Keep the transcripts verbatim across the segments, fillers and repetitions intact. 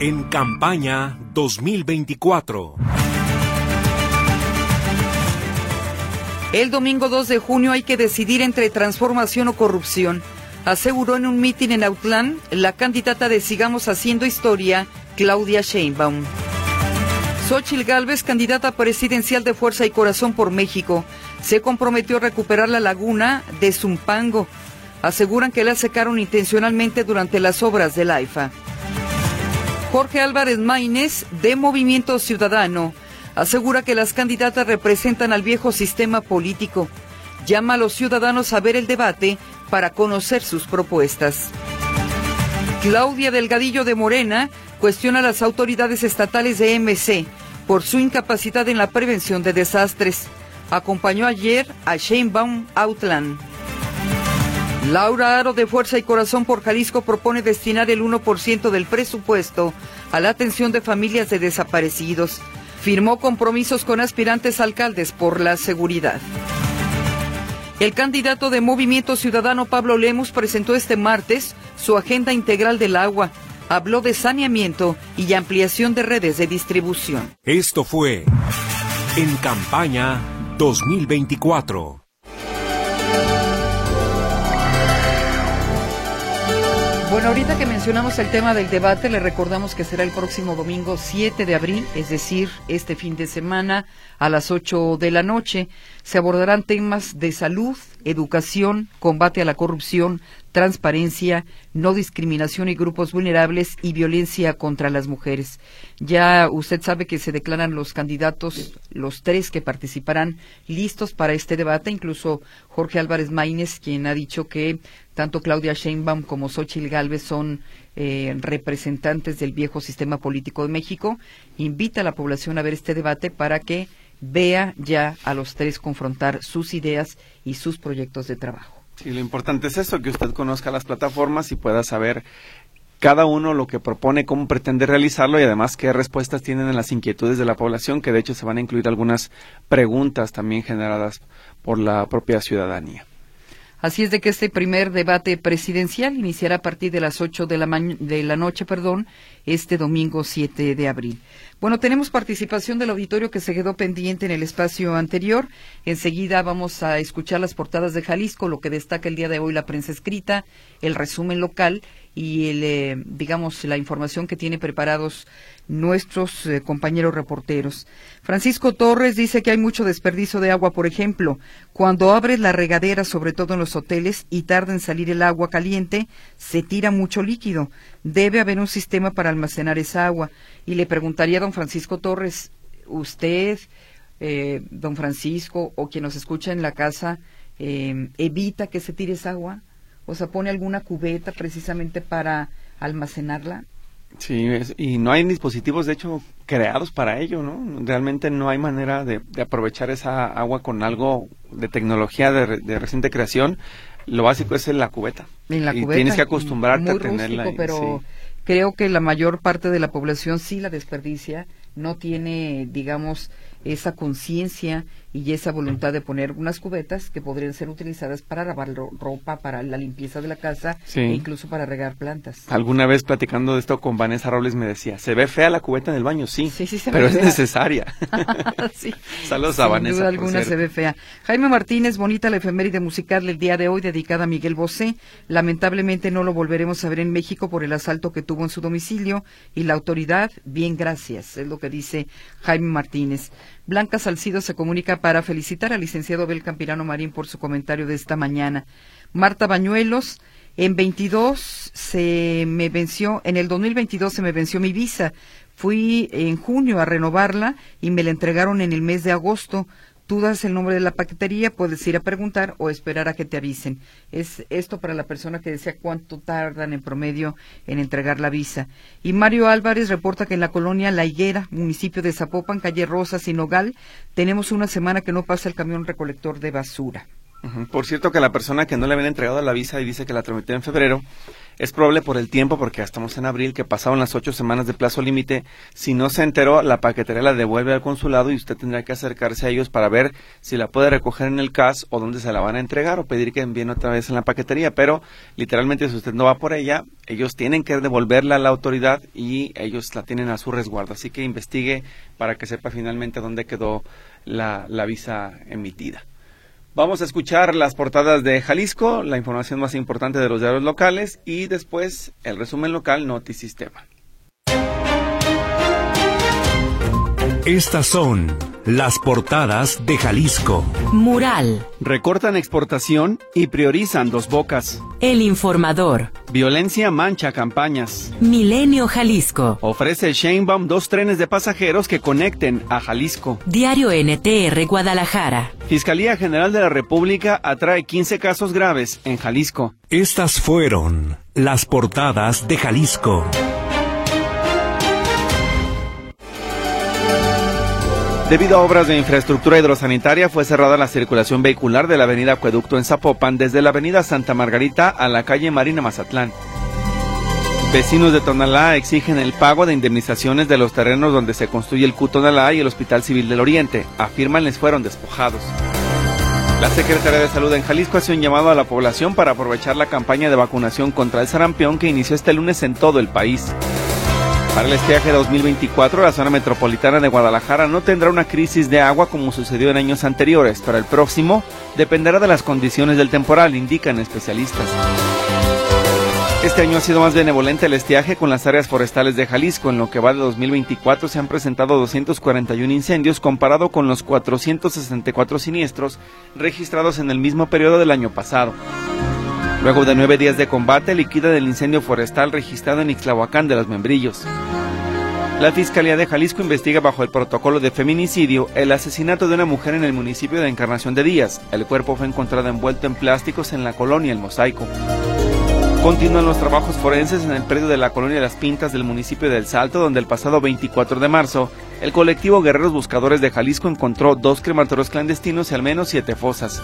En campaña dos mil veinticuatro. El domingo dos de junio hay que decidir entre transformación o corrupción, aseguró en un mitin en Autlán la candidata de Sigamos Haciendo Historia, Claudia Sheinbaum. Xóchitl Gálvez, candidata presidencial de Fuerza y Corazón por México, se comprometió a recuperar la laguna de Zumpango. Aseguran que la secaron intencionalmente durante las obras del AIFA. Jorge Álvarez Maínez, de Movimiento Ciudadano, asegura que las candidatas representan al viejo sistema político. Llama a los ciudadanos a ver el debate para conocer sus propuestas. Claudia Delgadillo de Morena cuestiona a las autoridades estatales de M C por su incapacidad en la prevención de desastres. Acompañó ayer a Sheinbaum Autlán. Laura Aro, de Fuerza y Corazón por Jalisco, propone destinar el uno por ciento del presupuesto a la atención de familias de desaparecidos. Firmó compromisos con aspirantes alcaldes por la seguridad. El candidato de Movimiento Ciudadano, Pablo Lemus, presentó este martes su agenda integral del agua. Habló de saneamiento y ampliación de redes de distribución. Esto fue En campaña dos mil veinticuatro. Bueno, ahorita que mencionamos el tema del debate, le recordamos que será el próximo domingo siete de abril, es decir, este fin de semana a las ocho de la noche. Se abordarán temas de salud, educación, combate a la corrupción, transparencia, no discriminación y grupos vulnerables y violencia contra las mujeres. Ya usted sabe que se declaran los candidatos, los tres que participarán, listos para este debate, incluso Jorge Álvarez Maínez, quien ha dicho que tanto Claudia Sheinbaum como Xóchitl Gálvez son eh, representantes del viejo sistema político de México. Invita a la población a ver este debate para que vea ya a los tres confrontar sus ideas y sus proyectos de trabajo. Sí, lo importante es eso, que usted conozca las plataformas y pueda saber cada uno lo que propone, cómo pretende realizarlo y además qué respuestas tienen en las inquietudes de la población, que de hecho se van a incluir algunas preguntas también generadas por la propia ciudadanía. Así es de que este primer debate presidencial iniciará a partir de las ocho de la, de la noche, perdón, este domingo siete de abril. Bueno, tenemos participación del auditorio que se quedó pendiente en el espacio anterior. Enseguida vamos a escuchar las portadas de Jalisco, lo que destaca el día de hoy la prensa escrita, el resumen local y el, eh, digamos, la información que tiene preparados nuestros eh, compañeros reporteros. Francisco Torres dice que hay mucho desperdicio de agua, por ejemplo, cuando abres la regadera, sobre todo en los hoteles, y tarda en salir el agua caliente, se tira mucho líquido. Debe haber un sistema para almacenar esa agua. Y le preguntaría a don Francisco Torres, usted, eh, don Francisco, o quien nos escucha en la casa, eh, ¿evita que se tire esa agua? O sea, ¿pone alguna cubeta precisamente para almacenarla? Sí, es, y no hay dispositivos, de hecho, creados para ello, ¿no? Realmente no hay manera de, de aprovechar esa agua con algo de tecnología de, de reciente creación. Lo básico es en la cubeta. En la y cubeta. Tienes que acostumbrarte muy a tenerla. Rústico, pero sí. Creo que la mayor parte de la población sí la desperdicia, no tiene, digamos, esa conciencia y esa voluntad de poner unas cubetas que podrían ser utilizadas para lavar ropa, para la limpieza de la casa, sí, e incluso para regar plantas. Alguna vez platicando de esto con Vanessa Robles me decía, ¿se ve fea la cubeta en el baño? Sí, sí, sí se pero ve es fea. Necesaria. Sí. Saludos a Sin Vanessa. Sin duda alguna se ve fea. Jaime Martínez, bonita la efeméride musical del día de hoy dedicada a Miguel Bosé. Lamentablemente no lo volveremos a ver en México por el asalto que tuvo en su domicilio y la autoridad, bien gracias, es lo que dice Jaime Martínez. Blanca Salcido se comunica para felicitar al licenciado Abel Campirano Marín por su comentario de esta mañana. Marta Bañuelos, en veintidós se me venció, en el dos mil veintidós se me venció mi visa. Fui en junio a renovarla y me la entregaron en el mes de agosto. Tú das el nombre de la paquetería, puedes ir a preguntar o esperar a que te avisen. Es esto para la persona que decía cuánto tardan en promedio en entregar la visa. Y Mario Álvarez reporta que en la colonia La Higuera, municipio de Zapopan, calle Rosas y Nogal, tenemos una semana que no pasa el camión recolector de basura. Uh-huh. Por cierto, que la persona que no le habían entregado la visa y dice que la tramitó en febrero, Es probable por el tiempo, porque ya estamos en abril, que pasaron las ocho semanas de plazo límite. Si no se enteró, la paquetería la devuelve al consulado y usted tendrá que acercarse a ellos para ver si la puede recoger en el C A S o dónde se la van a entregar, o pedir que envíen otra vez en la paquetería. Pero literalmente, si usted no va por ella, ellos tienen que devolverla a la autoridad y ellos la tienen a su resguardo. Así que investigue para que sepa finalmente dónde quedó la, la visa emitida. Vamos a escuchar las portadas de Jalisco, la información más importante de los diarios locales y después el resumen local Notisistema. Estas son las portadas de Jalisco. Mural. Recortan exportación y priorizan Dos Bocas. El Informador. Violencia mancha campañas. Milenio Jalisco. Ofrece Sheinbaum dos trenes de pasajeros que conecten a Jalisco. Diario N T R Guadalajara. Fiscalía General de la República atrae quince casos graves en Jalisco. Estas fueron las portadas de Jalisco. Debido a obras de infraestructura hidrosanitaria, fue cerrada la circulación vehicular de la avenida Acueducto en Zapopan, desde la avenida Santa Margarita a la calle Marina Mazatlán. Vecinos de Tonalá exigen el pago de indemnizaciones de los terrenos donde se construye el C U Tonalá y el Hospital Civil del Oriente. Afirman les fueron despojados. La Secretaría de Salud en Jalisco hace un llamado a la población para aprovechar la campaña de vacunación contra el sarampión que inició este lunes en todo el país. Para el estiaje dos mil veinticuatro, la zona metropolitana de Guadalajara no tendrá una crisis de agua como sucedió en años anteriores, pero el próximo dependerá de las condiciones del temporal, indican especialistas. Este año ha sido más benevolente el estiaje con las áreas forestales de Jalisco. En lo que va de dos mil veinticuatro se han presentado doscientos cuarenta y uno incendios comparado con los cuatrocientos sesenta y cuatro siniestros registrados en el mismo periodo del año pasado. Luego de nueve días de combate, liquida el incendio forestal registrado en Ixtlahuacán de los Membrillos. La Fiscalía de Jalisco investiga bajo el protocolo de feminicidio el asesinato de una mujer en el municipio de Encarnación de Díaz. El cuerpo fue encontrado envuelto en plásticos en la colonia El Mosaico. Continúan los trabajos forenses en el predio de la colonia Las Pintas del municipio de El Salto, donde el pasado veinticuatro de marzo, el colectivo Guerreros Buscadores de Jalisco encontró dos crematorios clandestinos y al menos siete fosas.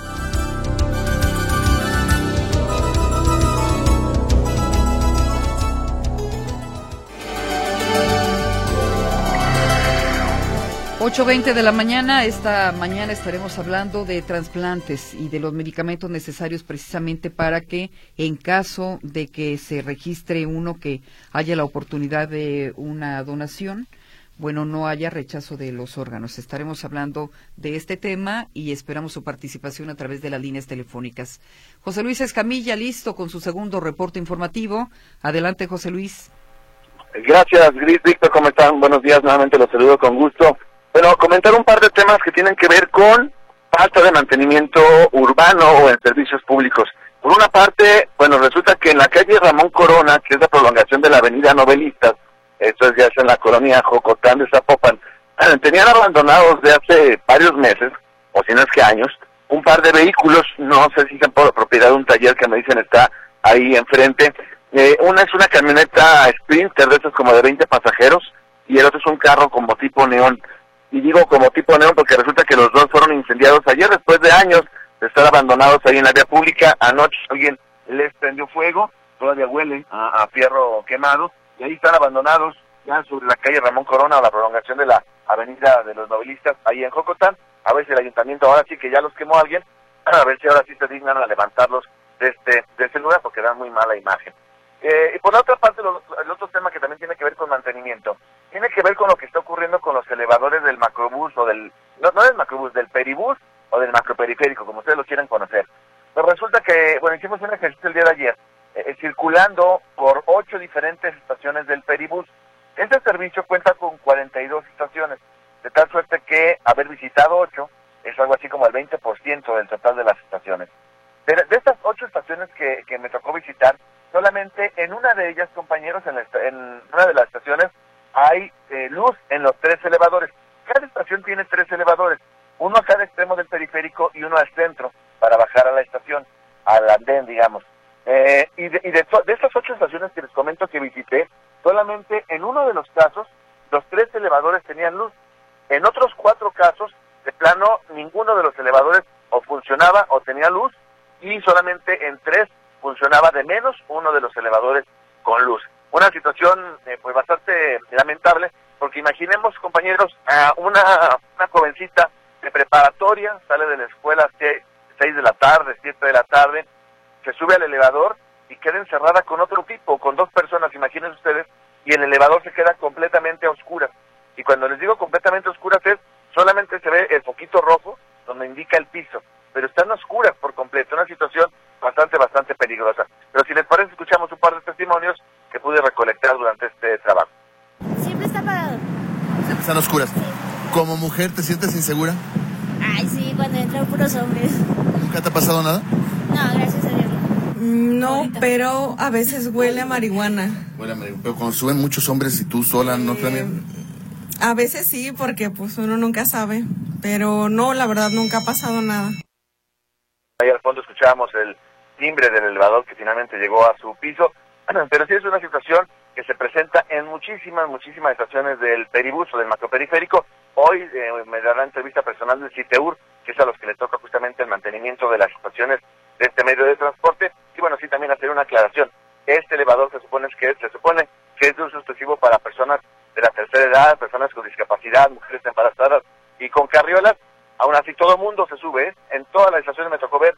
ocho veinte de la mañana, esta mañana estaremos hablando de trasplantes y de los medicamentos necesarios precisamente para que en caso de que se registre uno que haya la oportunidad de una donación, bueno, no haya rechazo de los órganos. Estaremos hablando de este tema y esperamos su participación a través de las líneas telefónicas. José Luis Escamilla, listo con su segundo reporte informativo. Adelante, José Luis. Gracias, Gris. Víctor, ¿cómo están? Buenos días, nuevamente los saludo con gusto. Bueno, comentar un par de temas que tienen que ver con falta de mantenimiento urbano o en servicios públicos. Por una parte, bueno, resulta que en la calle Ramón Corona, que es la prolongación de la avenida Novelistas, esto es ya en la colonia Jocotán de Zapopan, tenían abandonados de hace varios meses, o si no es que años, un par de vehículos, no sé si son por propiedad de un taller que me dicen está ahí enfrente. Eh, una es una camioneta Sprinter de esas como de veinte pasajeros, y el otro es un carro como tipo neón. Y digo como tipo neón porque resulta que los dos fueron incendiados ayer después de años de estar abandonados ahí en la vía pública. Anoche alguien les prendió fuego, todavía huele a, a fierro quemado, y ahí están abandonados ya sobre la calle Ramón Corona o la prolongación de la avenida de los Novelistas ahí en Jocotán. A ver si el ayuntamiento ahora sí que ya los quemó alguien, a ver si ahora sí se dignan a levantarlos de este, de este lugar porque dan muy mala imagen. Eh, y por la otra parte, lo, el otro tema que también tiene que ver con mantenimiento, tiene que ver con lo que está ocurriendo con los elevadores del macrobús o del, no, no del macrobús, del peribús o del macroperiférico, como ustedes lo quieran conocer. Pero resulta que, bueno, hicimos un ejercicio el día de ayer, eh, circulando por ocho diferentes estaciones del peribús. Este servicio cuenta con cuarenta y dos estaciones, de tal suerte que haber visitado ocho es algo así como el veinte por ciento del total de las estaciones. De, de estas ocho estaciones que, que me tocó visitar, solamente en una de ellas, compañeros, en, la, en una de las estaciones hay eh, luz en los tres elevadores. Cada estación tiene tres elevadores, uno a cada extremo del periférico y uno al centro para bajar a la estación, al andén, digamos. Eh, y de, y de, de estas ocho estaciones que les comento que visité, solamente en uno de los casos los tres elevadores tenían luz. En otros cuatro casos, de plano, ninguno de los elevadores o funcionaba o tenía luz, y solamente en tres funcionaba de menos uno de los elevadores con luz. Una situación eh, pues bastante lamentable, porque imaginemos, compañeros, a una, una jovencita de preparatoria, sale de la escuela a seis de la tarde, siete de la tarde, se sube al elevador y queda encerrada con otro tipo, con dos personas, imagínense ustedes, y el elevador se queda completamente a oscuras. Y cuando les digo completamente a oscuras es, solamente se ve el foquito rojo donde indica el piso, pero están a oscuras por completo, una situación bastante, bastante peligrosa. Pero si les parece, escuchamos un par de testimonios que pude recolectar durante este trabajo. Siempre está apagado. Siempre están oscuras. Sí. ¿Como mujer te sientes insegura? Ay, sí, cuando entran puros hombres. ¿Nunca te ha pasado nada? No, gracias a Dios. No, Ahorita. pero a veces huele a marihuana. Huele a marihuana. Pero cuando suben muchos hombres y tú sola, ¿no Eh, también? A veces sí, porque pues uno nunca sabe. Pero no, la verdad nunca ha pasado nada. Ahí al fondo escuchábamos el timbre del elevador que finalmente llegó a su piso, pero sí es una situación que se presenta en muchísimas, muchísimas estaciones del peribús o del macroperiférico. Hoy eh, me dará entrevista personal del CITEUR, que es a los que le toca justamente el mantenimiento de las estaciones de este medio de transporte. Y bueno, sí también hacer una aclaración. Este elevador se supone que es, se supone que es de uso exclusivo para personas de la tercera edad, personas con discapacidad, mujeres embarazadas y con carriolas. Aún así todo el mundo se sube, ¿eh? En todas las estaciones me tocó ver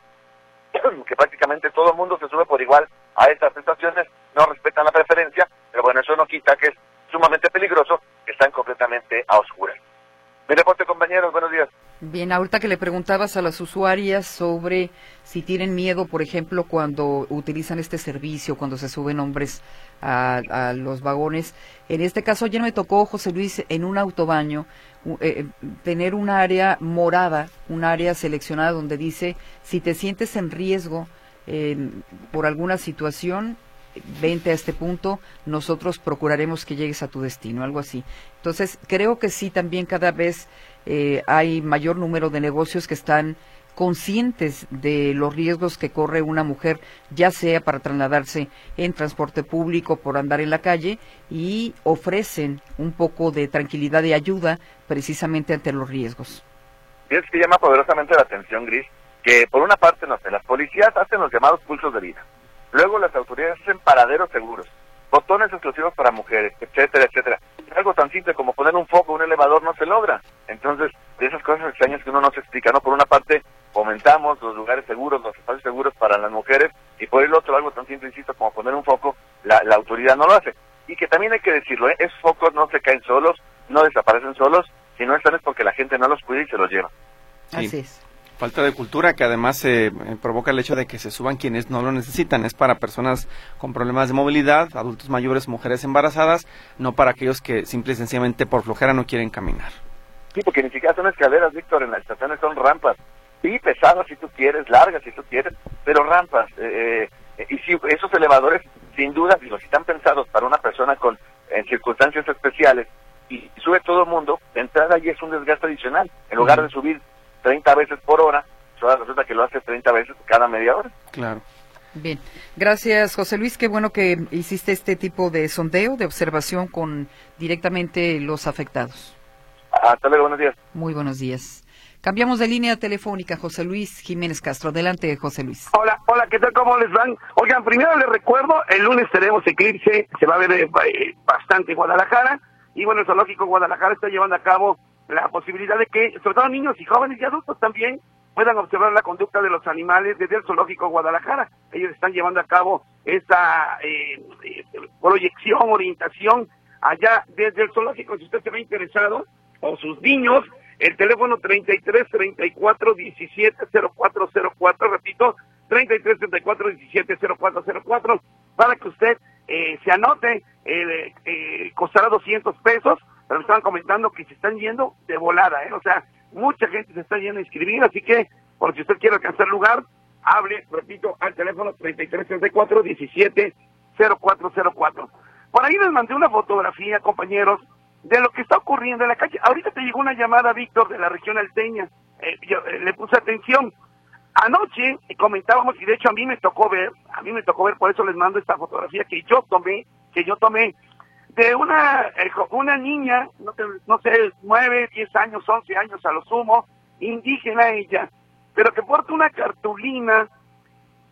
que prácticamente todo el mundo se sube por igual a estas estaciones, no respetan la preferencia, pero bueno, eso no quita que es sumamente peligroso, que están completamente a oscuras. Mi reporte, compañeros, buenos días. Bien, ahorita que le preguntabas a las usuarias sobre si tienen miedo, por ejemplo, cuando utilizan este servicio, cuando se suben hombres a, a los vagones. En este caso, ayer me tocó, José Luis, en un autobaño, eh, tener un área morada, un área seleccionada donde dice, si te sientes en riesgo eh, por alguna situación, vente a este punto, nosotros procuraremos que llegues a tu destino, algo así. Entonces, creo que sí, también cada vez eh, hay mayor número de negocios que están conscientes de los riesgos que corre una mujer, ya sea para trasladarse en transporte público, por andar en la calle, y ofrecen un poco de tranquilidad y ayuda precisamente ante los riesgos. Y es que llama poderosamente la atención, Gris, que por una parte, no sé, las policías hacen los llamados pulsos de vida. Luego las autoridades hacen paraderos seguros, botones exclusivos para mujeres, etcétera, etcétera. Algo tan simple como poner un foco, un elevador, no se logra. Entonces, de esas cosas extrañas que uno no se explica, ¿no? Por una parte, fomentamos los lugares seguros, los espacios seguros para las mujeres, y por el otro, algo tan simple, insisto, como poner un foco, la, la autoridad no lo hace. Y que también hay que decirlo, ¿eh? Esos focos no se caen solos, no desaparecen solos, si no están es porque la gente no los cuida y se los lleva. Sí. Así es. Falta de cultura que además eh, provoca el hecho de que se suban quienes no lo necesitan. Es para personas con problemas de movilidad, adultos mayores, mujeres embarazadas, no para aquellos que simple y sencillamente por flojera no quieren caminar. Sí, porque ni siquiera son escaleras, Víctor, en las estaciones son rampas. Sí, pesadas si tú quieres, largas si tú quieres, pero rampas. Eh, eh, y si esos elevadores, sin duda, digo, si están pensados para una persona con en circunstancias especiales y sube todo el mundo, de entrada ahí es un desgaste adicional. En lugar uh-huh. de subir treinta veces por hora, resulta que lo hace treinta veces cada media hora. Claro. Bien, gracias José Luis, qué bueno que hiciste este tipo de sondeo, de observación con directamente los afectados. Hasta luego, buenos días. Muy buenos días. Cambiamos de línea telefónica, José Luis Jiménez Castro. Adelante, José Luis. Hola, hola, ¿qué tal? ¿Cómo les van? Oigan, primero les recuerdo, el lunes tenemos eclipse, se va a ver eh, bastante en Guadalajara, y bueno, el Zoológico Guadalajara está llevando a cabo la posibilidad de que, sobre todo niños y jóvenes y adultos también, puedan observar la conducta de los animales desde el Zoológico Guadalajara. Ellos están llevando a cabo esta eh, eh, proyección, orientación allá desde el Zoológico. Si usted se ve interesado, o sus niños, el teléfono treinta y tres, treinta y cuatro, diecisiete, cero cuatro cero cuatro, repito, treinta y tres, treinta y cuatro, diecisiete, cero cuatro cero cuatro, para que usted eh, se anote, eh, eh, costará doscientos pesos, pero me estaban comentando que se están yendo de volada, ¿eh? O sea, mucha gente se está yendo a inscribir, así que, por si usted quiere alcanzar lugar, hable, repito, al teléfono treinta y tres, treinta y cuatro, diecisiete, cero cuatro cero cuatro. Por ahí les mandé una fotografía, compañeros, de lo que está ocurriendo en la calle. Ahorita te llegó una llamada, Víctor, de la región alteña, eh, yo eh, le puse atención. Anoche comentábamos, y de hecho a mí me tocó ver, a mí me tocó ver, por eso les mando esta fotografía que yo tomé, que yo tomé, de una eh, una niña, no, te, no sé, nueve, diez años, once años a lo sumo, indígena ella, pero que porta una cartulina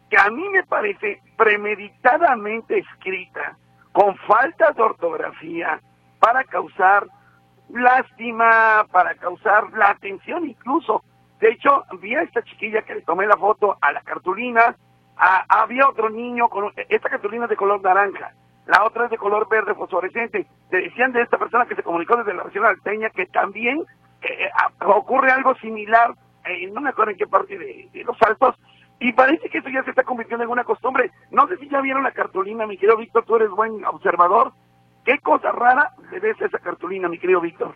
que a mí me parece premeditadamente escrita, con faltas de ortografía, para causar lástima, para causar la atención incluso. De hecho, vi a esta chiquilla que le tomé la foto a la cartulina, a, había otro niño con esta cartulina es de color naranja, la otra es de color verde fosforescente. Le decían de esta persona que se comunicó desde la región alteña que también eh, ocurre algo similar, eh, no me acuerdo en qué parte de, de los Altos, y parece que eso ya se está convirtiendo en una costumbre. No sé si ya vieron la cartulina, mi querido Víctor, tú eres buen observador. ¿Qué cosa rara le ves a esa cartulina, mi querido Víctor?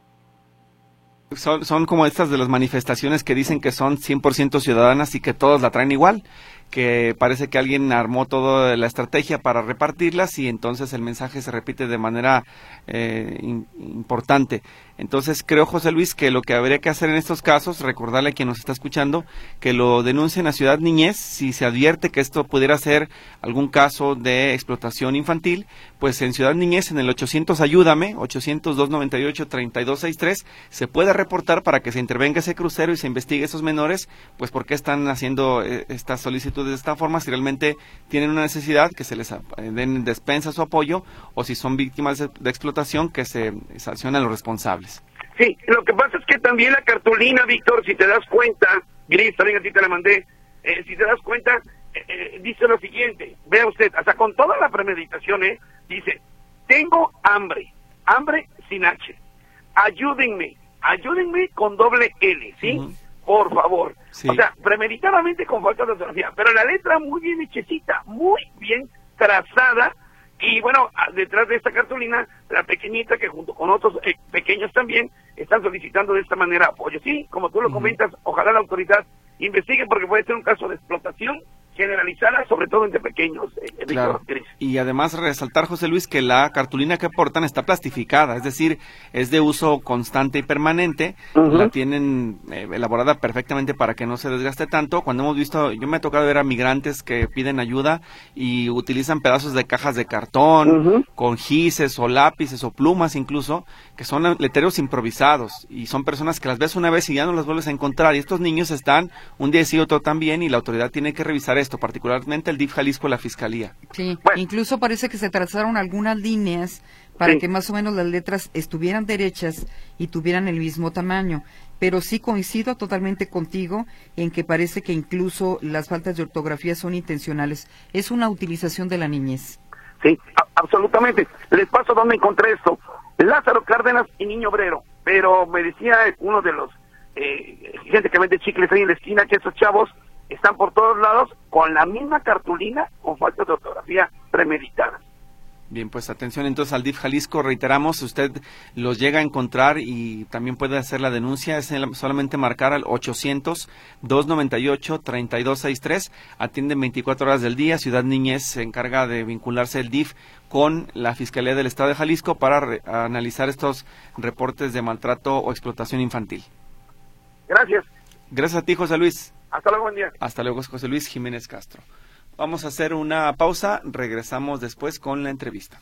Son, son como estas de las manifestaciones que dicen que son cien por ciento ciudadanas y que todos la traen igual, que parece que alguien armó toda la estrategia para repartirlas y entonces el mensaje se repite de manera eh, in, importante. Entonces creo, José Luis, que lo que habría que hacer en estos casos, recordarle a quien nos está escuchando, que lo denuncien a Ciudad Niñez, si se advierte que esto pudiera ser algún caso de explotación infantil, pues en Ciudad Niñez, en el ochocientos ayúdame, ochocientos, doscientos noventa y ocho, treinta y dos sesenta y tres, se puede reportar para que se intervenga ese crucero y se investigue esos menores, pues por qué están haciendo eh, estas solicitudes de esta forma, si realmente tienen una necesidad, que se les eh, den despensas o apoyo, o si son víctimas de, de explotación, que se sancionen a los responsables. Sí, lo que pasa es que también la cartulina, Víctor, si te das cuenta, Gris, también a ti te la mandé, eh, si te das cuenta, eh, eh, dice lo siguiente, vea usted, hasta con toda la premeditación, eh, dice, tengo hambre, hambre sin H, ayúdenme, ayúdenme con doble L, ¿sí? Uh-huh. Por favor. Sí. O sea, premeditadamente con falta de ortografía, pero la letra muy bien hechecita, muy bien trazada. Y bueno, detrás de esta cartulina, la pequeñita que junto con otros eh, pequeños también están solicitando de esta manera apoyo. Sí, como tú lo uh-huh. comentas, ojalá la autoridad investigue porque puede ser un caso de explotación generalizada, sobre todo entre pequeños. Eh, claro. Y además resaltar, José Luis, que la cartulina que aportan está plastificada, es decir, es de uso constante y permanente, uh-huh. la tienen eh, elaborada perfectamente para que no se desgaste tanto. Cuando hemos visto, yo me ha tocado ver a migrantes que piden ayuda y utilizan pedazos de cajas de cartón, uh-huh. con gises o lápices o plumas incluso, que son letreros improvisados, y son personas que las ves una vez y ya no las vuelves a encontrar, y estos niños están un día sí otro también, y la autoridad tiene que revisar esto, particularmente el D I F Jalisco y la Fiscalía. Sí, bueno. Incluso parece que se trazaron algunas líneas para sí. que más o menos las letras estuvieran derechas y tuvieran el mismo tamaño, pero sí coincido totalmente contigo en que parece que incluso las faltas de ortografía son intencionales, es una utilización de la niñez. Sí, a- absolutamente. Les paso donde encontré esto, Lázaro Cárdenas y Niño Obrero, pero me decía uno de los eh, gente que vende chicles ahí en la esquina que esos chavos están por todos lados con la misma cartulina con falta de ortografía premeditada. Bien, pues atención entonces al D I F Jalisco, reiteramos, usted los llega a encontrar y también puede hacer la denuncia, es solamente marcar al ochocientos, doscientos noventa y ocho, treinta y dos sesenta y tres, atienden veinticuatro horas del día, Ciudad Niñez se encarga de vincularse el D I F con la Fiscalía del Estado de Jalisco para re- analizar estos reportes de maltrato o explotación infantil. Gracias. Gracias a ti, José Luis. Hasta luego, buen día. Hasta luego, José Luis Jiménez Castro. Vamos a hacer una pausa, regresamos después con la entrevista.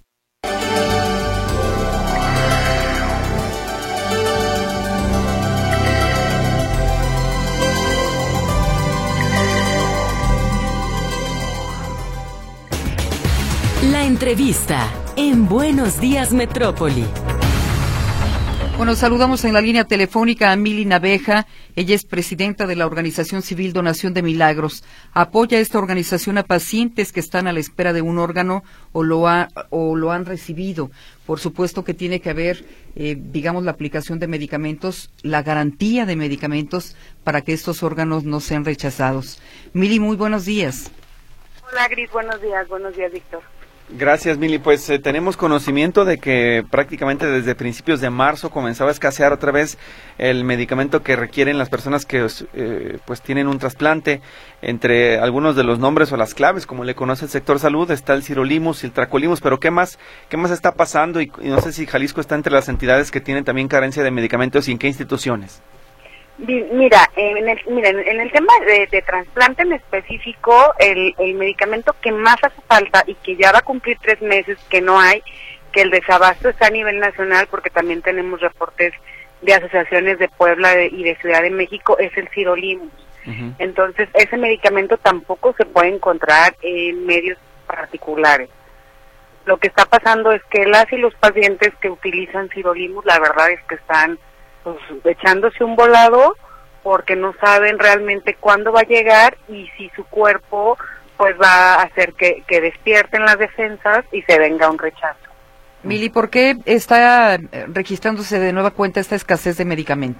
La entrevista en Buenos Días Metrópoli. Bueno, saludamos en la línea telefónica a Mili Naveja. Ella es presidenta de la Organización Civil Donación de Milagros. Apoya esta organización a pacientes que están a la espera de un órgano o lo, ha, o lo han recibido. Por supuesto que tiene que haber, eh, digamos, la aplicación de medicamentos, la garantía de medicamentos para que estos órganos no sean rechazados. Mili, muy buenos días. Hola, Gris, buenos días. Buenos días, Víctor. Gracias, Mili. Pues eh, tenemos conocimiento de que prácticamente desde principios de marzo comenzaba a escasear otra vez el medicamento que requieren las personas que eh, pues tienen un trasplante. Entre algunos de los nombres o las claves, como le conoce el sector salud, está el sirolimus y el tracolimus, pero ¿qué más qué más está pasando? Y, y no sé si Jalisco está entre las entidades que tienen también carencia de medicamentos y en qué instituciones. Mira, en el, mira, en el tema de, de trasplante en específico, el, el medicamento que más hace falta y que ya va a cumplir tres meses que no hay, que el desabasto está a nivel nacional, porque también tenemos reportes de asociaciones de Puebla y de Ciudad de México, es el sirolimus. Uh-huh. Entonces, ese medicamento tampoco se puede encontrar en medios particulares. Lo que está pasando es que las y los pacientes que utilizan sirolimus, la verdad es que están pues, echándose un volado porque no saben realmente cuándo va a llegar y si su cuerpo pues va a hacer que, que despierten las defensas y se venga un rechazo. Mili, ¿por qué está registrándose de nueva cuenta esta escasez de medicamento?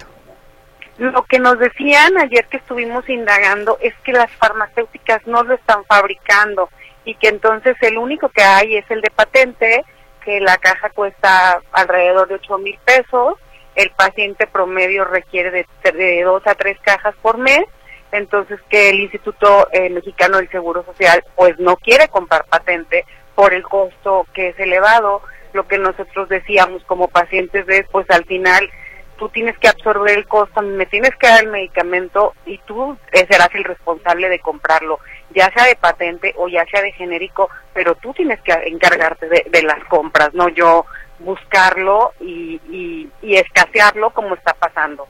Lo que nos decían ayer que estuvimos indagando es que las farmacéuticas no lo están fabricando y que entonces el único que hay es el de patente, que la caja cuesta alrededor de ocho mil pesos, el paciente promedio requiere de, de dos a tres cajas por mes, entonces que el Instituto eh, Mexicano del Seguro Social pues no quiere comprar patente por el costo que es elevado. Lo que nosotros decíamos como pacientes es pues al final tú tienes que absorber el costo, me tienes que dar el medicamento y tú serás el responsable de comprarlo, ya sea de patente o ya sea de genérico, pero tú tienes que encargarte de, de las compras, no yo buscarlo y, y, y escasearlo como está pasando.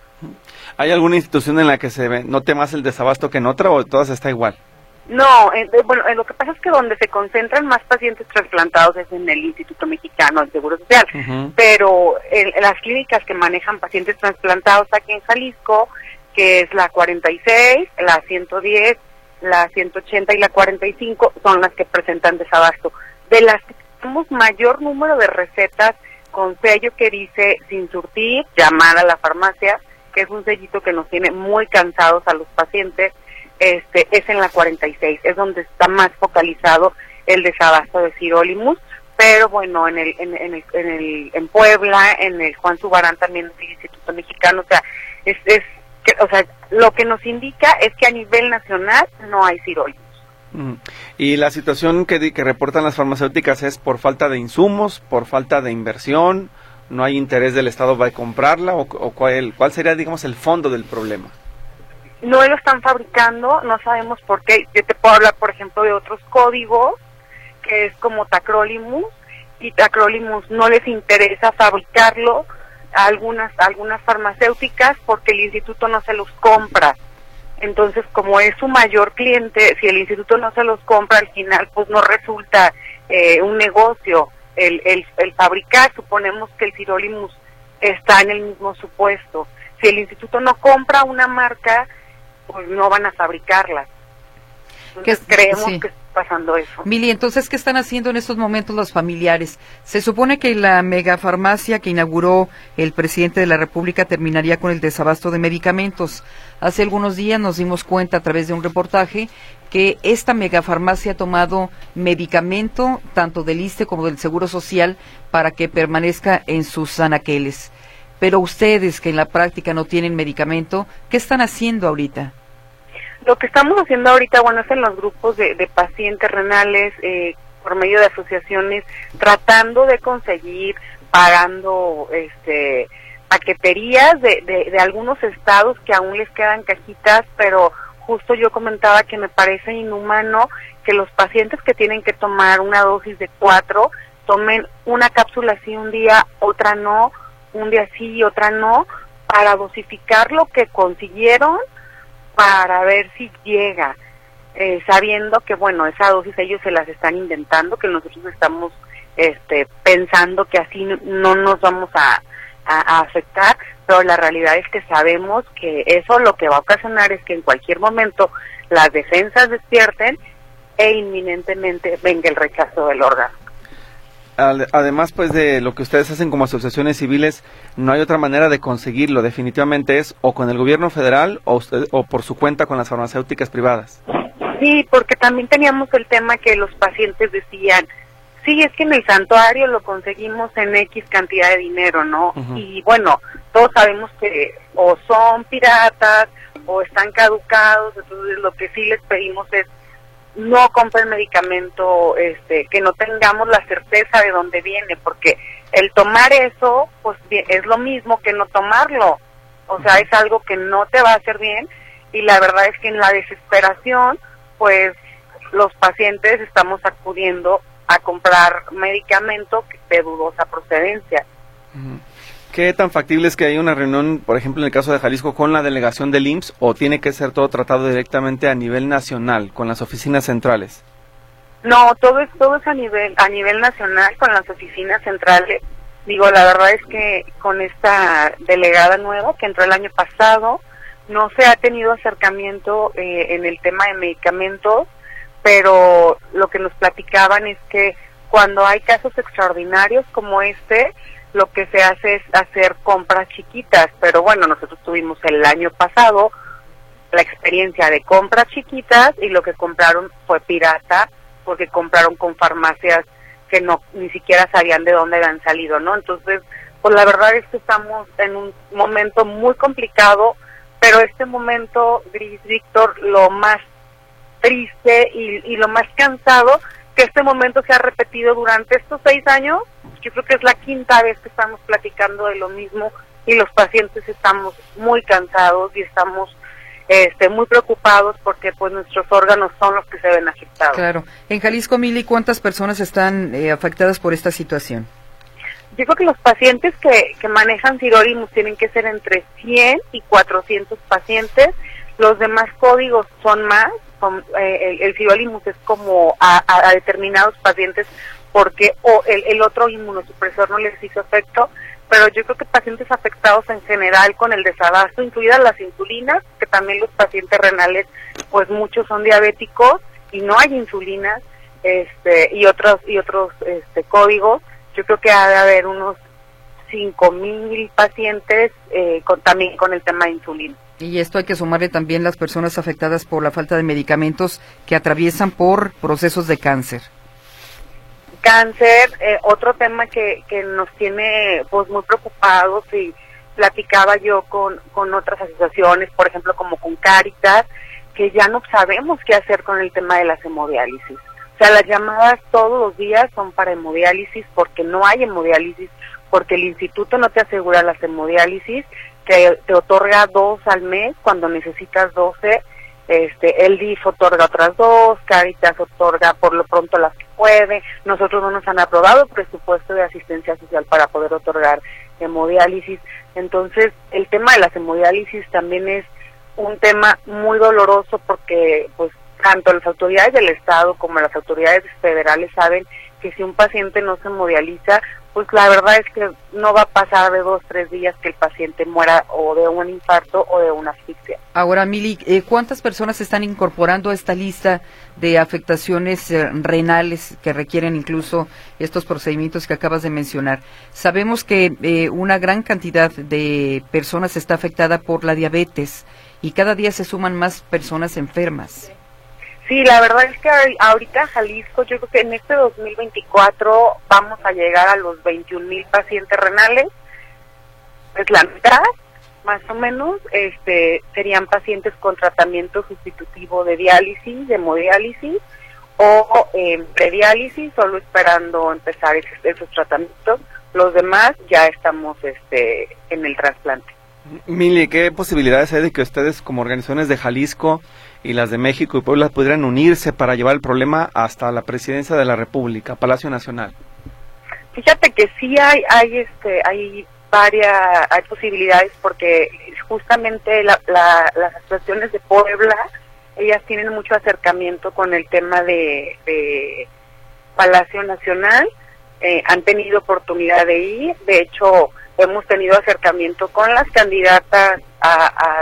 ¿Hay alguna institución en la que se note más el desabasto que en otra o todas está igual? No, eh, bueno, eh, lo que pasa es que donde se concentran más pacientes trasplantados es en el Instituto Mexicano del Seguro Social, uh-huh. pero en, en las clínicas que manejan pacientes trasplantados aquí en Jalisco, que es la cuarenta y seis, la ciento diez, la ciento ochenta y la cuarenta y cinco, son las que presentan desabasto. De las que tenemos mayor número de recetas con sello que dice sin surtir, llamar a la farmacia, que es un sellito que nos tiene muy cansados a los pacientes, Este, es en la cuarenta y seis, es donde está más focalizado el desabasto de sirolimus, pero bueno, en el, en, en el, en el, en Puebla, en el Juan Zubarán también el Instituto Mexicano, o sea, es, es, que, o sea, lo que nos indica es que a nivel nacional no hay sirolimus. Mm. Y la situación que, que reportan las farmacéuticas es por falta de insumos, por falta de inversión, no hay interés del Estado para comprarla, o, o cuál, cuál sería, digamos, el fondo del problema. No lo están fabricando, no sabemos por qué. Yo te puedo hablar, por ejemplo, de otros códigos, que es como tacrolimus, y tacrolimus no les interesa fabricarlo a algunas, a algunas farmacéuticas porque el instituto no se los compra. Entonces, como es su mayor cliente, si el instituto no se los compra, al final pues no resulta eh, un negocio el, el, el fabricar. Suponemos que el sirolimus está en el mismo supuesto. Si el instituto no compra una marca, pues no van a fabricarlas. Entonces creemos sí. que está pasando eso. Mili, entonces, ¿qué están haciendo en estos momentos los familiares? Se supone que la megafarmacia que inauguró el presidente de la República terminaría con el desabasto de medicamentos. Hace algunos días nos dimos cuenta a través de un reportaje que esta megafarmacia ha tomado medicamento tanto del I S S S S T E como del Seguro Social para que permanezca en sus anaqueles. Pero ustedes que en la práctica no tienen medicamento, ¿qué están haciendo ahorita? Lo que estamos haciendo ahorita, bueno, es en los grupos de, de pacientes renales, eh, por medio de asociaciones, tratando de conseguir, pagando este paqueterías de, de, de algunos estados que aún les quedan cajitas, pero justo yo comentaba que me parece inhumano que los pacientes que tienen que tomar una dosis de cuatro, tomen una cápsula sí un día, otra no, un día sí y otra no, para dosificar lo que consiguieron para ver si llega, eh, sabiendo que bueno, esa dosis ellos se las están inventando, que nosotros estamos este pensando que así no, no nos vamos a, a, a afectar, pero la realidad es que sabemos que eso lo que va a ocasionar es que en cualquier momento las defensas despierten e inminentemente venga el rechazo del órgano. Además, pues, de lo que ustedes hacen como asociaciones civiles, no hay otra manera de conseguirlo. Definitivamente es o con el gobierno federal o, usted, o por su cuenta con las farmacéuticas privadas. Sí, porque también teníamos el tema que los pacientes decían, sí, es que en el santuario lo conseguimos en X cantidad de dinero, ¿no? Uh-huh. Y bueno, todos sabemos que o son piratas o están caducados, entonces lo que sí les pedimos es no compren medicamento, este, que no tengamos la certeza de dónde viene, porque el tomar eso, pues es lo mismo que no tomarlo, o sea, es algo que no te va a hacer bien, y la verdad es que en la desesperación, pues los pacientes estamos acudiendo a comprar medicamento de dudosa procedencia. ¿Qué tan factible es que haya una reunión, por ejemplo, en el caso de Jalisco, con la delegación del I M S S, o tiene que ser todo tratado directamente a nivel nacional, con las oficinas centrales? No, todo es todo es a nivel a nivel nacional con las oficinas centrales. Digo, la verdad es que con esta delegada nueva que entró el año pasado, no se ha tenido acercamiento eh, en el tema de medicamentos, pero lo que nos platicaban es que cuando hay casos extraordinarios como este, lo que se hace es hacer compras chiquitas, pero bueno, nosotros tuvimos el año pasado la experiencia de compras chiquitas y lo que compraron fue pirata, porque compraron con farmacias que no ni siquiera sabían de dónde habían salido, ¿no? Entonces, pues la verdad es que estamos en un momento muy complicado, pero este momento, Gris, Víctor, lo más triste y, y lo más cansado, que este momento se ha repetido durante estos seis años, yo creo que es la quinta vez que estamos platicando de lo mismo y los pacientes estamos muy cansados y estamos este, muy preocupados porque pues nuestros órganos son los que se ven afectados. Claro. En Jalisco, Mili, ¿cuántas personas están eh, afectadas por esta situación? Yo creo que los pacientes que, que manejan Sirolimus tienen que ser entre cien y cuatrocientos pacientes, los demás códigos son más, son, eh, el, el Sirolimus es como a, a, a determinados pacientes porque o el, el otro inmunosupresor no les hizo efecto, pero yo creo que pacientes afectados en general con el desabasto, incluidas las insulinas, que también los pacientes renales, pues muchos son diabéticos y no hay insulinas, este y otros y otros este códigos, yo creo que ha de haber unos cinco mil pacientes eh, con, también con el tema de insulina. Y esto hay que sumarle también las personas afectadas por la falta de medicamentos que atraviesan por procesos de cáncer. Cáncer, eh, otro tema que, que nos tiene pues muy preocupados, y platicaba yo con, con otras asociaciones, por ejemplo como con Cáritas, que ya no sabemos qué hacer con el tema de las hemodiálisis. O sea, las llamadas todos los días son para hemodiálisis porque no hay hemodiálisis, porque el instituto no te asegura las hemodiálisis, que te otorga dos al mes cuando necesitas doce. Este, el D I F otorga otras dos, Cáritas otorga por lo pronto las que puede, nosotros no nos han aprobado presupuesto de asistencia social para poder otorgar hemodiálisis, entonces el tema de las hemodiálisis también es un tema muy doloroso porque pues tanto las autoridades del Estado como las autoridades federales saben que si un paciente no se hemodializa, pues la verdad es que no va a pasar de dos, tres días que el paciente muera o de un infarto o de una asfixia. Ahora, Mili, eh, ¿cuántas personas se están incorporando a esta lista de afectaciones eh, renales que requieren incluso estos procedimientos que acabas de mencionar? Sabemos que eh, una gran cantidad de personas está afectada por la diabetes y cada día se suman más personas enfermas. Sí, la verdad es que ahorita Jalisco, yo creo que en este dos mil veinticuatro vamos a llegar a los veintiún mil pacientes renales, es la mitad, más o menos, este, serían pacientes con tratamiento sustitutivo de diálisis, de hemodiálisis o eh, prediálisis, solo esperando empezar esos, esos tratamientos. Los demás ya estamos este, en el trasplante. Mili, ¿qué posibilidades hay de que ustedes como organizaciones de Jalisco y las de México y Puebla pudieran unirse para llevar el problema hasta la presidencia de la República, Palacio Nacional? Fíjate que sí hay, hay este, hay varias, hay posibilidades porque justamente la, la, las asociaciones de Puebla, ellas tienen mucho acercamiento con el tema de, de Palacio Nacional, eh, han tenido oportunidad de ir, de hecho hemos tenido acercamiento con las candidatas a, a,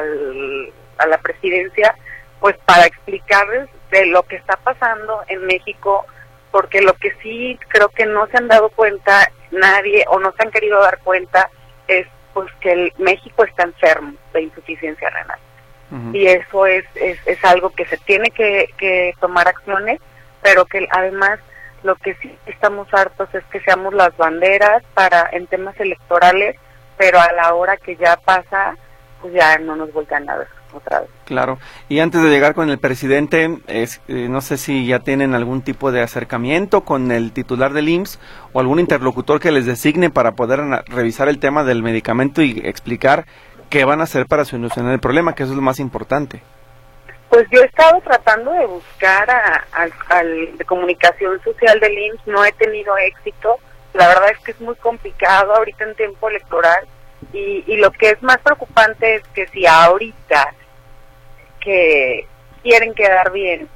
a la presidencia, pues para explicarles de lo que está pasando en México, porque lo que sí creo que no se han dado cuenta nadie o no se han querido dar cuenta es pues que el México está enfermo de insuficiencia renal. Uh-huh. Y eso es, es es algo que se tiene que, que tomar acciones, pero que además lo que sí estamos hartos es que seamos las banderas para en temas electorales, pero a la hora que ya pasa, pues ya no nos vuelvan a ver otra vez. Claro. Y antes de llegar con el presidente, es, eh, no sé si ya tienen algún tipo de acercamiento con el titular del I M S S o algún interlocutor que les designe para poder revisar el tema del medicamento y explicar qué van a hacer para solucionar el problema, que eso es lo más importante. Pues yo he estado tratando de buscar a, a, al de comunicación social del I M S S, no he tenido éxito. La verdad es que es muy complicado ahorita en tiempo electoral. Y, y lo que es más preocupante es que si ahorita que quieren quedar bien,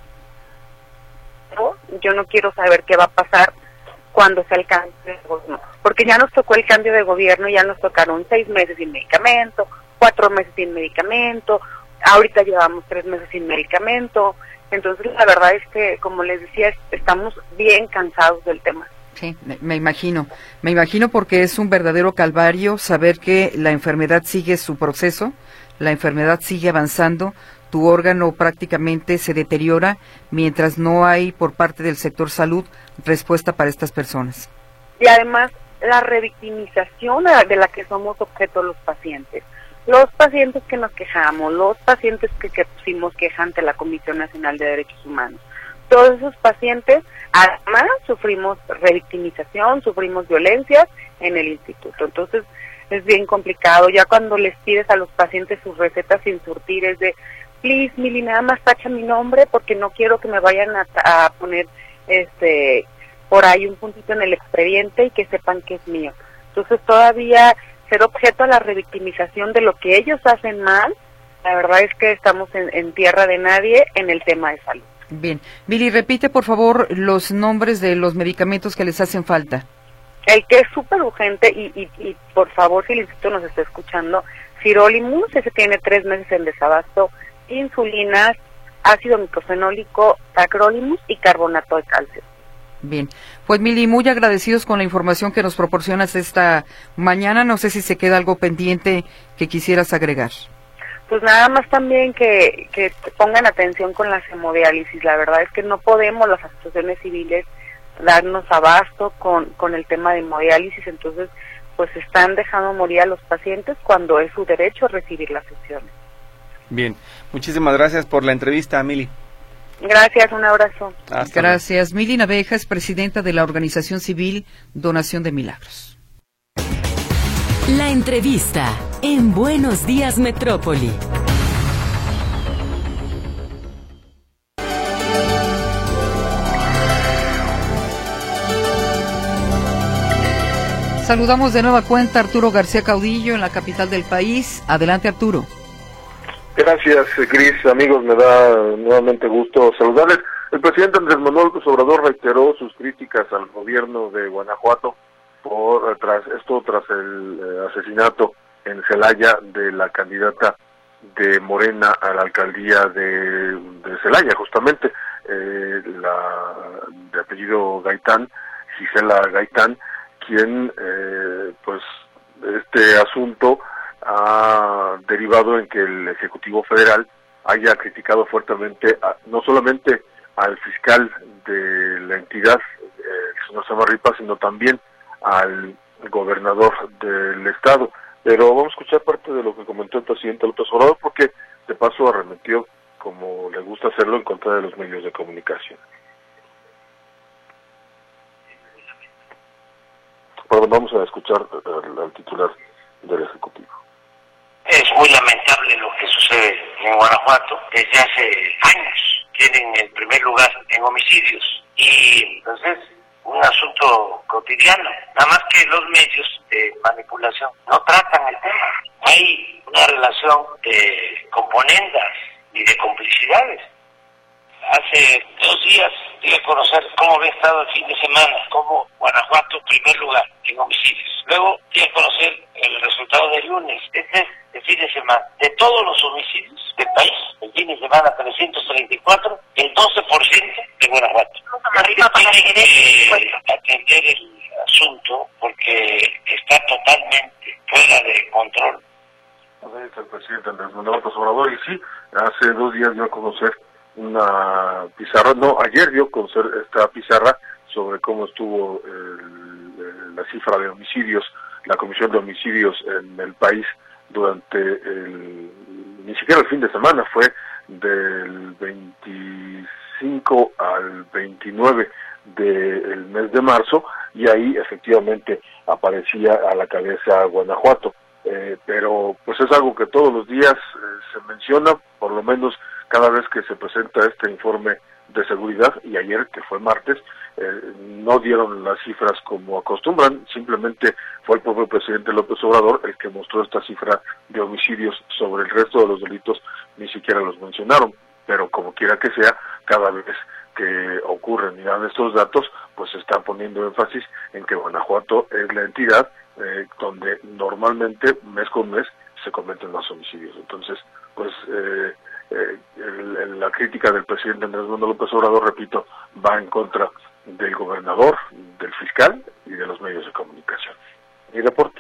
¿no? Yo no quiero saber qué va a pasar cuando sea el cambio de gobierno, porque ya nos tocó el cambio de gobierno, ya nos tocaron seis meses sin medicamento, cuatro meses sin medicamento, ahorita llevamos tres meses sin medicamento, entonces la verdad es que, como les decía, estamos bien cansados del tema. Sí, me imagino, me imagino porque es un verdadero calvario saber que la enfermedad sigue su proceso, la enfermedad sigue avanzando, tu órgano prácticamente se deteriora mientras no hay por parte del sector salud respuesta para estas personas. Y además la revictimización de la que somos objeto los pacientes. Los pacientes que nos quejamos, los pacientes que, que pusimos queja ante la Comisión Nacional de Derechos Humanos. Todos esos pacientes, además, sufrimos revictimización, sufrimos violencia en el instituto. Entonces, es bien complicado. Ya cuando les pides a los pacientes sus recetas sin surtir, es de, please, Mili, nada más tacha mi nombre porque no quiero que me vayan a, a poner este por ahí un puntito en el expediente y que sepan que es mío. Entonces, todavía ser objeto a la revictimización de lo que ellos hacen mal, la verdad es que estamos en, en tierra de nadie en el tema de salud. Bien. Mili, repite por favor los nombres de los medicamentos que les hacen falta. El que es súper urgente y, y, y por favor, si el instituto nos está escuchando, Sirolimus, ese tiene tres meses en desabasto, insulinas, ácido microfenólico, tacrolimus y carbonato de calcio. Bien, pues Mili, muy agradecidos con la información que nos proporcionas esta mañana. No sé si se queda algo pendiente que quisieras agregar. Pues nada más también que, que pongan atención con la hemodiálisis. La verdad es que no podemos las asociaciones civiles darnos abasto con, con el tema de hemodiálisis, entonces pues están dejando morir a los pacientes cuando es su derecho recibir las sesiones. Bien, muchísimas gracias por la entrevista, Mili. Gracias, un abrazo. Hasta gracias. Luego. Mili Naveja es presidenta de la organización civil Donación de Milagros. La entrevista en Buenos Días Metrópoli. Saludamos de nueva cuenta a Arturo García Caudillo en la capital del país. Adelante, Arturo. Gracias, Cris. Amigos, me da nuevamente gusto saludarles. El presidente Andrés Manuel López Obrador reiteró sus críticas al gobierno de Guanajuato por tras esto tras el eh, asesinato en Celaya de la candidata de Morena a la alcaldía de, de Celaya, justamente eh, la de apellido Gaitán, Gisela Gaitán, quien eh, pues este asunto ha derivado en que el Ejecutivo Federal haya criticado fuertemente a, no solamente al fiscal de la entidad, eh, el señor Samarripa, sino también al gobernador del estado. Pero vamos a escuchar parte de lo que comentó el presidente López Obrador, porque de paso arremetió, como le gusta hacerlo, en contra de los medios de comunicación. Perdón, vamos a escuchar al, al titular del Ejecutivo. Es muy lamentable lo que sucede en Guanajuato. Desde hace años tienen el primer lugar en homicidios y entonces un asunto cotidiano, nada más que los medios de manipulación no tratan el tema. Hay una relación de componendas y de complicidades. Hace dos días di a conocer cómo había estado el fin de semana, como Guanajuato primer lugar en homicidios. Luego di a conocer el resultado del lunes. Este es el fin de semana. De todos los homicidios del país, el fin de semana trescientos treinta y cuatro, el doce por ciento de Guanajuato. Hay que atender el asunto porque está totalmente fuera de control. Ahí está el presidente Andrés Manuel López Obrador, y sí, hace dos días dio a conocer una pizarra, no, ayer dio a conocer esta pizarra sobre cómo estuvo el, el, la cifra de homicidios, la comisión de homicidios en el país durante el, ni siquiera el fin de semana, fue del veinticinco al veintinueve del mes de marzo, y ahí efectivamente aparecía a la cabeza Guanajuato, eh, pero pues es algo que todos los días eh, se menciona, por lo menos cada vez que se presenta este informe de seguridad, y ayer, que fue martes, eh, no dieron las cifras como acostumbran, simplemente fue el propio presidente López Obrador el que mostró esta cifra de homicidios. Sobre el resto de los delitos ni siquiera los mencionaron, pero como quiera que sea, cada vez que ocurren y dan estos datos, pues se está poniendo énfasis en que Guanajuato es la entidad eh, donde normalmente mes con mes se cometen más homicidios. Entonces, pues eh, eh, el, el, la crítica del presidente Andrés Manuel López Obrador, repito, va en contra del gobernador, del fiscal y de los medios de comunicación. Mi reporte.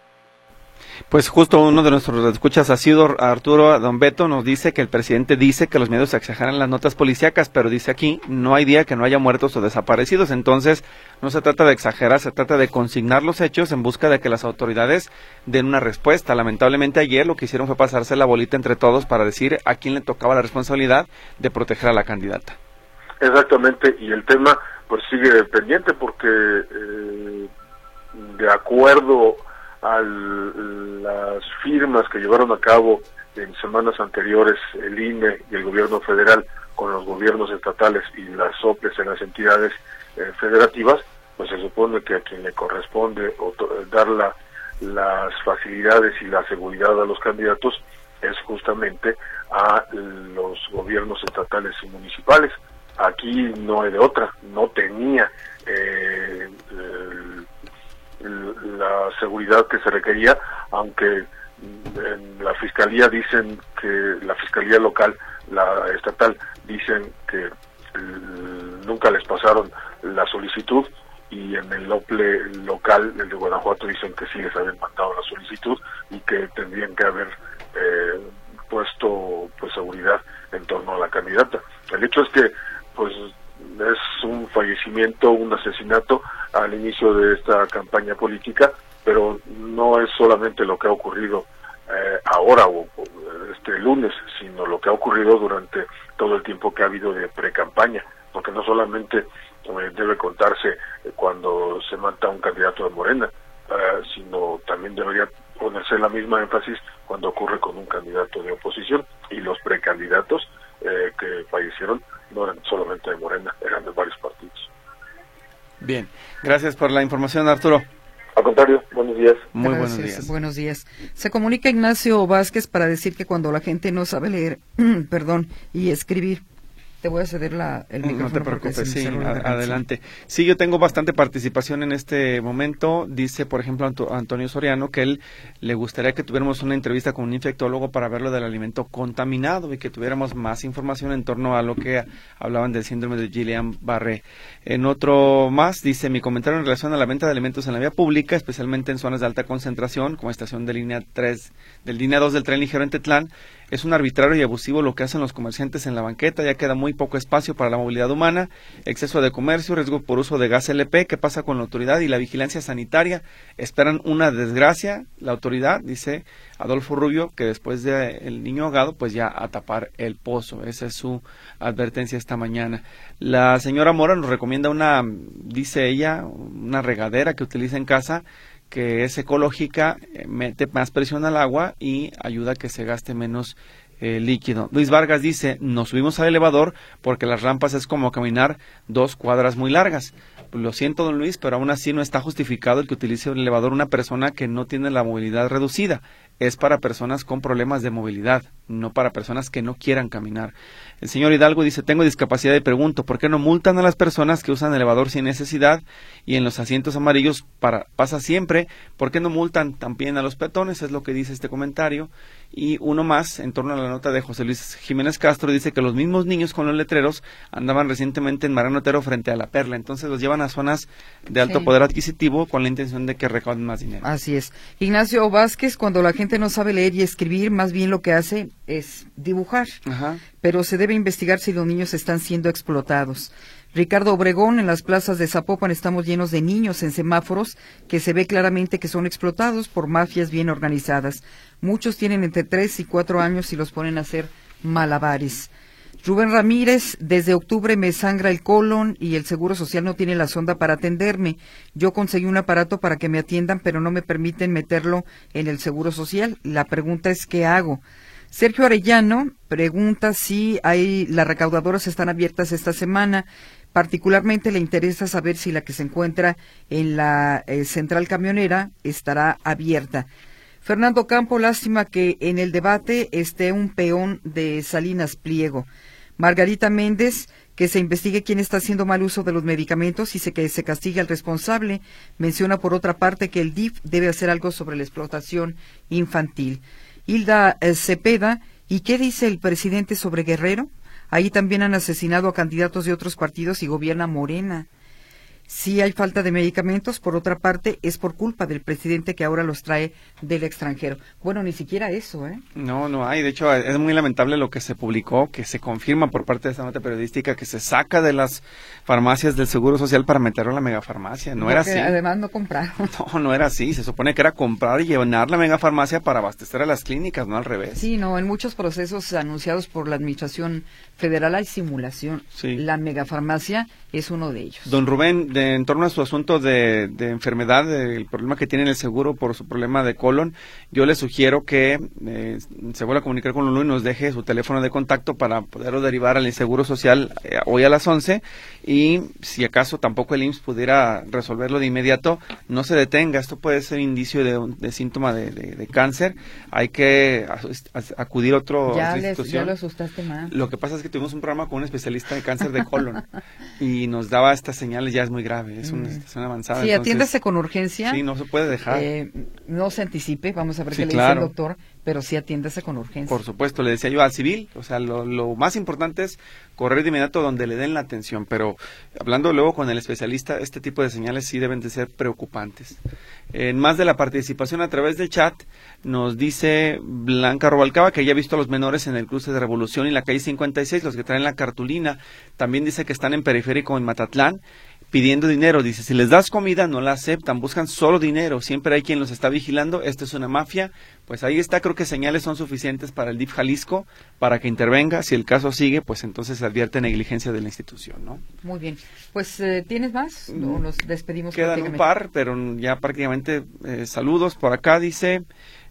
Pues justo uno de nuestros escuchas ha sido Arturo Don Beto, nos dice que el presidente dice que los medios exageran las notas policíacas, pero dice aquí, no hay día que no haya muertos o desaparecidos. Entonces, no se trata de exagerar, se trata de consignar los hechos en busca de que las autoridades den una respuesta. Lamentablemente ayer lo que hicieron fue pasarse la bolita entre todos para decir a quién le tocaba la responsabilidad de proteger a la candidata. Exactamente, y el tema pues sigue pendiente porque eh, de acuerdo a las firmas que llevaron a cabo en semanas anteriores el I N E y el gobierno federal con los gobiernos estatales y las O P E s en las entidades eh, federativas, pues se supone que a quien le corresponde dar la, las facilidades y la seguridad a los candidatos es justamente a los gobiernos estatales y municipales. Aquí no hay de otra, no tenía eh, el, la seguridad que se requería, aunque en la fiscalía dicen que, la fiscalía local, la estatal, dicen que el, nunca les pasaron la solicitud, y en el O P L E local, el de Guanajuato, dicen que sí les habían mandado la solicitud y que tendrían que haber eh, puesto pues seguridad en torno a la candidata. El hecho es que pues es un fallecimiento, un asesinato al inicio de esta campaña política, pero no es solamente lo que ha ocurrido eh, ahora o, o este lunes, sino lo que ha ocurrido durante todo el tiempo que ha habido de pre-campaña, porque no solamente eh, debe contarse eh, cuando se mata un candidato de Morena, eh, sino también debería ponerse la misma énfasis cuando ocurre con un candidato de oposición, y los precandidatos eh, que fallecieron no eran solamente de Morena, eran de varios partidos. Bien, gracias por la información, Arturo. Al contrario, buenos días. Muy Gracias, buenos días. Buenos días. Se comunica Ignacio Vázquez para decir que cuando la gente no sabe leer, perdón, y escribir, te voy a ceder la, el micrófono. No te preocupes, sí, ad- adelante. Sí, yo tengo bastante participación en este momento. Dice, por ejemplo, Anto- Antonio Soriano, que él le gustaría que tuviéramos una entrevista con un infectólogo para ver lo del alimento contaminado y que tuviéramos más información en torno a lo que hablaban del síndrome de Guillain-Barré. En otro más, dice, mi comentario en relación a la venta de alimentos en la vía pública, especialmente en zonas de alta concentración, como estación de línea tres, del línea dos del tren ligero en Tetlán, es un arbitrario y abusivo lo que hacen los comerciantes en la banqueta, ya queda muy poco espacio para la movilidad humana, exceso de comercio, riesgo por uso de gas L P. ¿Qué pasa con la autoridad y la vigilancia sanitaria? Esperan una desgracia, la autoridad, dice Adolfo Rubio, que después de el niño ahogado, pues ya a tapar el pozo. Esa es su advertencia esta mañana. La señora Mora nos recomienda una, dice ella, una regadera que utiliza en casa, que es ecológica, mete más presión al agua y ayuda a que se gaste menos eh, líquido. Luis Vargas dice, nos subimos al elevador porque las rampas es como caminar dos cuadras muy largas. Lo siento, don Luis, pero aún así no está justificado el que utilice el elevador una persona que no tiene la movilidad reducida. Es para personas con problemas de movilidad, no para personas que no quieran caminar. El señor Hidalgo dice, tengo discapacidad y pregunto, ¿por qué no multan a las personas que usan elevador sin necesidad y en los asientos amarillos para, pasa siempre? ¿Por qué no multan también a los peatones? Es lo que dice este comentario. Y uno más, en torno a la nota de José Luis Jiménez Castro, dice que los mismos niños con los letreros andaban recientemente en Mariano Otero frente a la Perla. Entonces los llevan a zonas de alto Sí. poder adquisitivo con la intención de que recauden más dinero. Así es. Ignacio Vázquez, cuando la gente no sabe leer y escribir, más bien lo que hace es dibujar. Ajá. Pero se debe investigar si los niños están siendo explotados. Ricardo Obregón, en las plazas de Zapopan estamos llenos de niños en semáforos que se ve claramente que son explotados por mafias bien organizadas. Muchos tienen entre tres y cuatro años y los ponen a hacer malabares. Rubén Ramírez, desde octubre me sangra el colon y el Seguro Social no tiene la sonda para atenderme. Yo conseguí un aparato para que me atiendan, pero no me permiten meterlo en el Seguro Social. La pregunta es, ¿qué hago? Sergio Arellano pregunta si hay las recaudadoras están abiertas esta semana. Particularmente le interesa saber si la que se encuentra en la eh, central camionera estará abierta. Fernando Campo, lástima que en el debate esté un peón de Salinas Pliego. Margarita Méndez, que se investigue quién está haciendo mal uso de los medicamentos y se, que se castigue al responsable. Menciona por otra parte que el D I F debe hacer algo sobre la explotación infantil. Hilda eh, Cepeda, ¿y qué dice el presidente sobre Guerrero? Ahí también han asesinado a candidatos de otros partidos y gobierna Morena. Sí hay falta de medicamentos, por otra parte, es por culpa del presidente que ahora los trae del extranjero. Bueno, ni siquiera eso, ¿eh? No, no hay. De hecho, es muy lamentable lo que se publicó, que se confirma por parte de esta nota periodística, que se saca de las farmacias del Seguro Social para meterlo a la megafarmacia. No Porque era así. Además no compraron. No, no era así. Se supone que era comprar y llenar la megafarmacia para abastecer a las clínicas, no al revés. Sí, no, en muchos procesos anunciados por la Administración Federal hay simulación. Sí. La megafarmacia es uno de ellos. Don Rubén, de, en torno a su asunto de, de enfermedad, del problema que tiene en el seguro por su problema de colon, yo le sugiero que eh, se vuelva a comunicar con Lulú y nos deje su teléfono de contacto para poderlo derivar al Seguro Social eh, hoy a las once, y si acaso tampoco el I M S S pudiera resolverlo de inmediato, no se detenga. Esto puede ser indicio de, un, de síntoma de, de, de cáncer. Hay que a, a, acudir a otro ya otra les, institución. Ya lo asustaste más. Lo que pasa es que tuvimos un programa con un especialista de cáncer de colon y nos daba estas señales. Ya es muy grave, es una situación avanzada. Sí, entonces, atiéndase con urgencia. Sí, no se puede dejar. Eh, no se anticipe, vamos a ver Sí, qué claro. le dice el doctor, pero sí atiéndase con urgencia. Por supuesto, le decía yo al civil, o sea, lo, lo más importante es correr de inmediato donde le den la atención, pero hablando luego con el especialista, este tipo de señales sí deben de ser preocupantes. En más de la participación a través del chat, nos dice Blanca Robalcaba que ya ha visto a los menores en el cruce de Revolución y la calle cincuenta y seis, los que traen la cartulina. También dice que están en periférico en Matatlán pidiendo dinero. Dice, si les das comida no la aceptan, buscan solo dinero, siempre hay quien los está vigilando, esto es una mafia. Pues ahí está, creo que señales son suficientes para el D I F Jalisco para que intervenga. Si el caso sigue, pues entonces se advierte negligencia de la institución, ¿no? Muy bien, pues eh, ¿tienes más? No, nos despedimos. Quedan un par, pero ya prácticamente eh, saludos. Por acá dice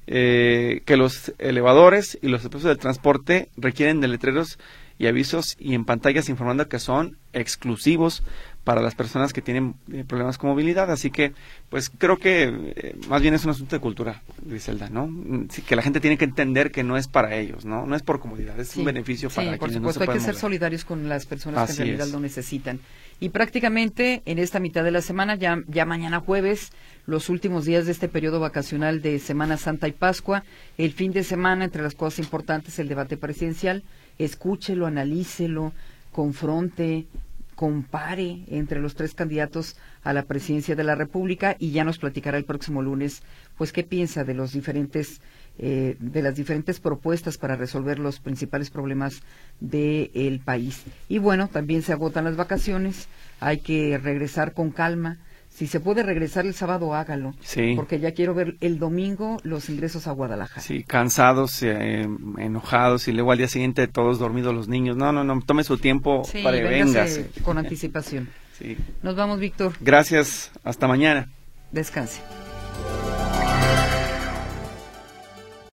eh, que los elevadores y los servicios de transporte requieren de letreros y avisos y en pantallas informando que son exclusivos para las personas que tienen eh, problemas con movilidad. Así que, pues creo que eh, más bien es un asunto de cultura, Griselda, ¿no? Sí, que la gente tiene que entender que no es para ellos, ¿no? No es por comodidad, es Sí, un beneficio sí, para por quienes supuesto, no se hay que pueden ser mover. solidarios con las personas Así que en realidad es. lo necesitan. Y prácticamente en esta mitad de la semana, ya, ya mañana jueves, los últimos días de este periodo vacacional de Semana Santa y Pascua, el fin de semana, entre las cosas importantes, el debate presidencial. Escúchelo, analícelo, confronte, compare entre los tres candidatos a la presidencia de la República y ya nos platicará el próximo lunes, pues qué piensa de los diferentes eh, de las diferentes propuestas para resolver los principales problemas del país. Y bueno, también se agotan las vacaciones, hay que regresar con calma. Si se puede regresar el sábado, hágalo. Sí. Porque ya quiero ver el domingo los ingresos a Guadalajara. Sí, cansados, eh, enojados y luego al día siguiente todos dormidos los niños. No, no, no, tome su tiempo Sí, para que véngase véngase. con anticipación. Sí. Nos vamos, Víctor. Gracias, hasta mañana. Descanse.